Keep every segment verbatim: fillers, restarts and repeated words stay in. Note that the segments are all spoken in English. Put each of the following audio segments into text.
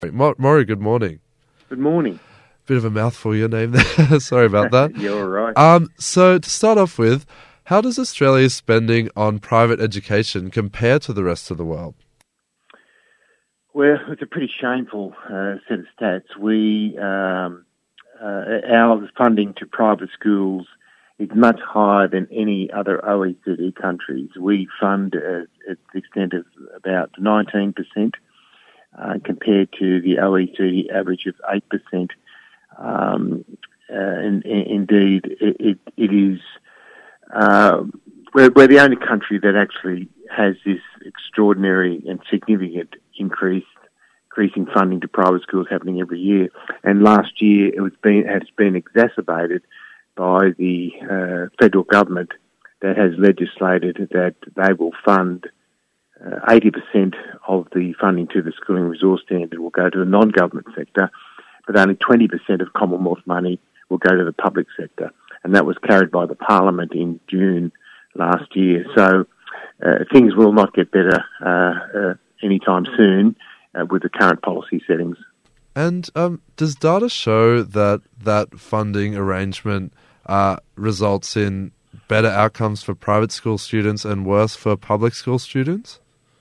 Mo- Maury, good morning. Good morning. Bit of a mouthful, your name there. Sorry about that. You're all right. Um, so to start off with, how does Australia's spending on private education compare to the rest of the world? Well, it's a pretty shameful uh, set of stats. We um, uh, our funding to private schools is much higher than any other O E C D countries. We fund uh, at the extent of about nineteen percent uh, compared to the O E C D average of eight percent. Um, uh, and, and indeed, it, it, it is. Uh, we're, we're the only country that actually has this extraordinary and significant increase, increasing funding to private schools happening every year. And last year, it was been has been exacerbated by the uh, federal government that has legislated that they will fund uh, eighty percent of the funding to the Schooling Resource Standard will go to the non-government sector, but only twenty percent of Commonwealth money will go to the public sector. And that was carried by the Parliament in June last year. So uh, things will not get better uh, uh, anytime soon uh, with the current policy settings. And um, does data show that that funding arrangement uh, results in better outcomes for private school students and worse for public school students?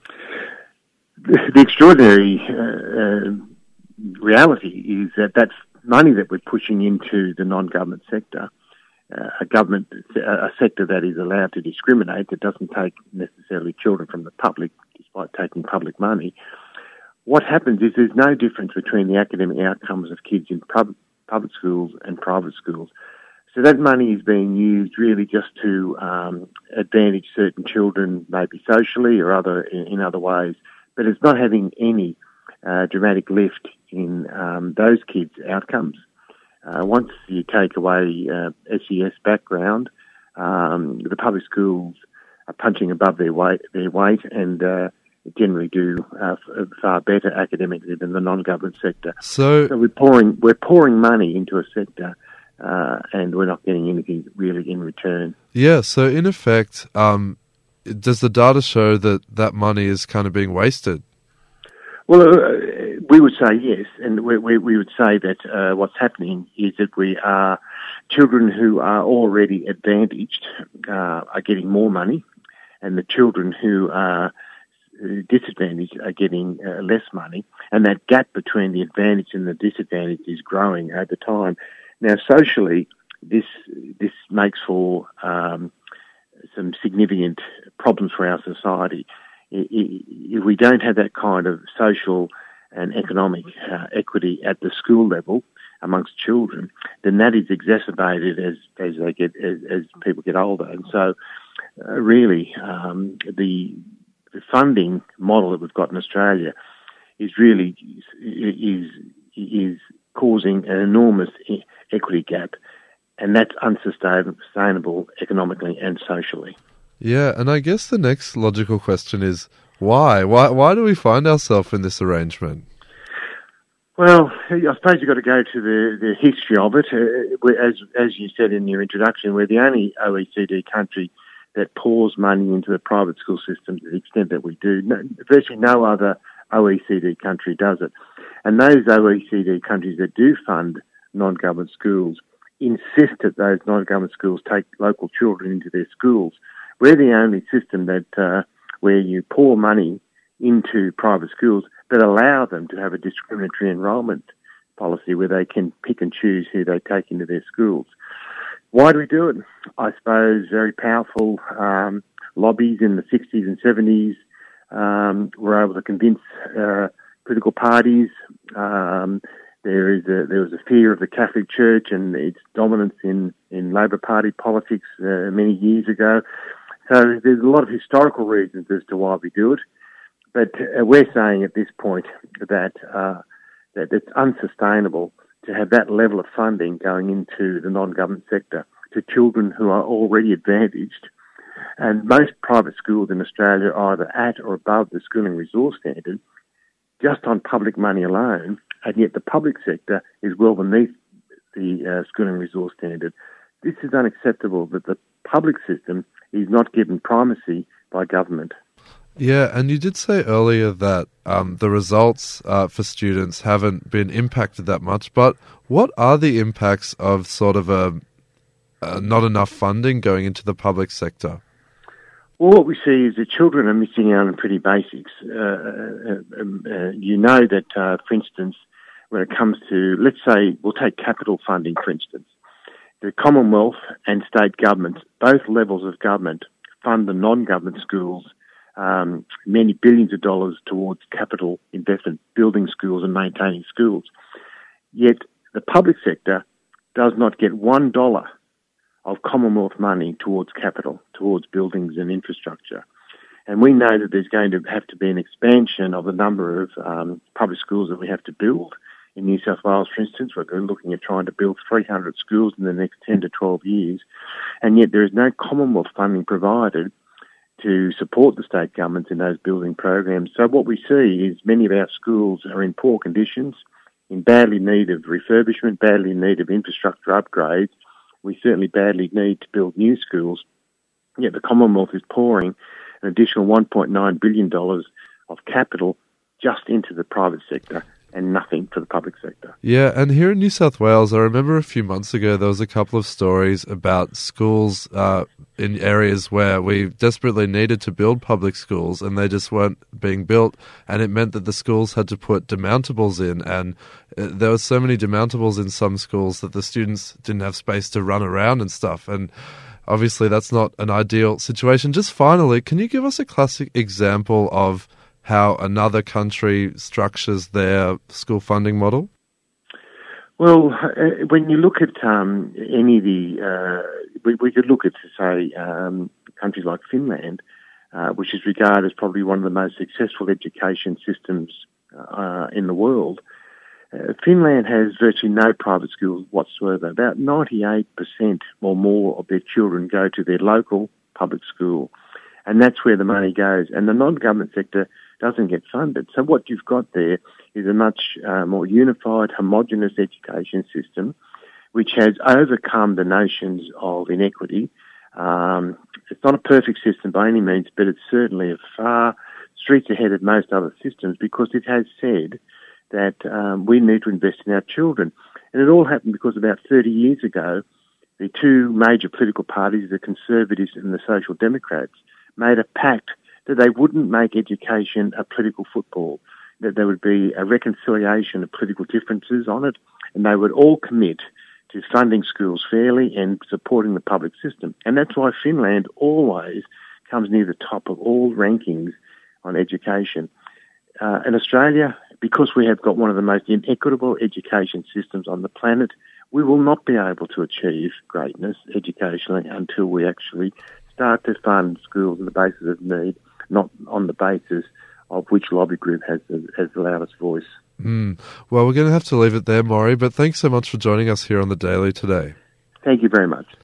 The, the extraordinary uh, uh, reality is that that's money that we're pushing into the non-government sector, uh, a government, a sector that is allowed to discriminate, that doesn't take necessarily children from the public, despite taking public money. What happens is there's no difference between the academic outcomes of kids in pub, public schools and private schools. So that money is being used really just to um, advantage certain children, maybe socially or other in, in other ways, but it's not having any uh, dramatic lift in um, those kids' outcomes. Uh, once you take away uh, S E S background, um, the public schools are punching above their weight, their weight and uh, generally do uh, far better academically than the non-government sector. So, so we're pouring we're pouring money into a sector, uh, and we're not getting anything really in return. Yeah. So in effect, um, does the data show that that money is kind of being wasted? Well, uh, we would say yes, and we, we, we would say that uh, what's happening is that we are children who are already advantaged uh, are getting more money, and the children who are disadvantaged are getting uh, less money, and that gap between the advantage and the disadvantage is growing over time. Now, socially, this this makes for um, some significant problems for our society. If we don't have that kind of social and economic uh, equity at the school level amongst children, then that is exacerbated as as they get as, as people get older. And so, uh, really, um, the the funding model that we've got in Australia is really is is causing an enormous equity gap, and that's unsustainable economically and socially. Yeah, and I guess the next logical question is why? Why why do we find ourselves in this arrangement? Well, I suppose you've got to go to the, the history of it. Uh, as as you said in your introduction, we're the only O E C D country that pours money into the private school system to the extent that we do. No, virtually no other O E C D country does it. And those O E C D countries that do fund non-government schools insist that those non-government schools take local children into their schools. We're the only system that uh, where you pour money into private schools but allow them to have a discriminatory enrolment policy where they can pick and choose who they take into their schools. Why do we do it? I suppose very powerful um, lobbies in the sixties and seventies um, were able to convince uh, political parties. Um, there is a, there was a fear of the Catholic Church and its dominance in, in Labor Party politics uh, many years ago. So there's a lot of historical reasons as to why we do it. But uh, we're saying at this point that uh, that it's unsustainable to have that level of funding going into the non-government sector to children who are already advantaged. And most private schools in Australia are either at or above the Schooling Resource Standard just on public money alone, and yet the public sector is well beneath the uh, Schooling Resource Standard. This is unacceptable that the public system is not given primacy by government. Yeah, and you did say earlier that um, the results uh, for students haven't been impacted that much, but what are the impacts of sort of a, a not enough funding going into the public sector? Well, what we see is that children are missing out on pretty basics. Uh, uh, um, uh, you know that, uh, for instance, when it comes to, let's say, we'll take capital funding, for instance. The Commonwealth and state governments, both levels of government, fund the non-government schools um, many billions of dollars towards capital investment, building schools and maintaining schools. Yet the public sector does not get one dollar of Commonwealth money towards capital, towards buildings and infrastructure. And we know that there's going to have to be an expansion of the number of um, public schools that we have to build. In New South Wales, for instance, we're looking at trying to build three hundred schools in the next ten to twelve years, and yet there is no Commonwealth funding provided to support the state governments in those building programs. So what we see is many of our schools are in poor conditions, in badly need of refurbishment, badly in need of infrastructure upgrades. We certainly badly need to build new schools, yet the Commonwealth is pouring an additional one point nine billion dollars of capital just into the private sector and nothing for the public sector. Yeah, and here in New South Wales, I remember a few months ago there was a couple of stories about schools uh, in areas where we desperately needed to build public schools and they just weren't being built, and it meant that the schools had to put demountables in, and uh, there were so many demountables in some schools that the students didn't have space to run around and stuff, and obviously that's not an ideal situation. Just finally, can you give us a classic example of how another country structures their school funding model? Well, uh, when you look at um, any of the, uh, we, we could look at, say, um, countries like Finland, uh, which is regarded as probably one of the most successful education systems uh, in the world. Uh, Finland has virtually no private schools whatsoever. About ninety-eight percent or more of their children go to their local public school, and that's where the money goes. And the non-government sector doesn't get funded. So what you've got there is a much uh, more unified, homogenous education system, which has overcome the notions of inequity. Um, it's not a perfect system by any means, but it's certainly a far streets ahead of most other systems because it has said that um, we need to invest in our children. And it all happened because about thirty years ago, the two major political parties, the Conservatives and the Social Democrats, made a pact that they wouldn't make education a political football, that there would be a reconciliation of political differences on it, and they would all commit to funding schools fairly and supporting the public system. And that's why Finland always comes near the top of all rankings on education. Uh, in Australia, because we have got one of the most inequitable education systems on the planet, we will not be able to achieve greatness educationally until we actually start to fund schools on the basis of need, not on the basis of which lobby group has has the loudest voice. Mm. Well, we're going to have to leave it there, Maury, but thanks so much for joining us here on The Daily today. Thank you very much.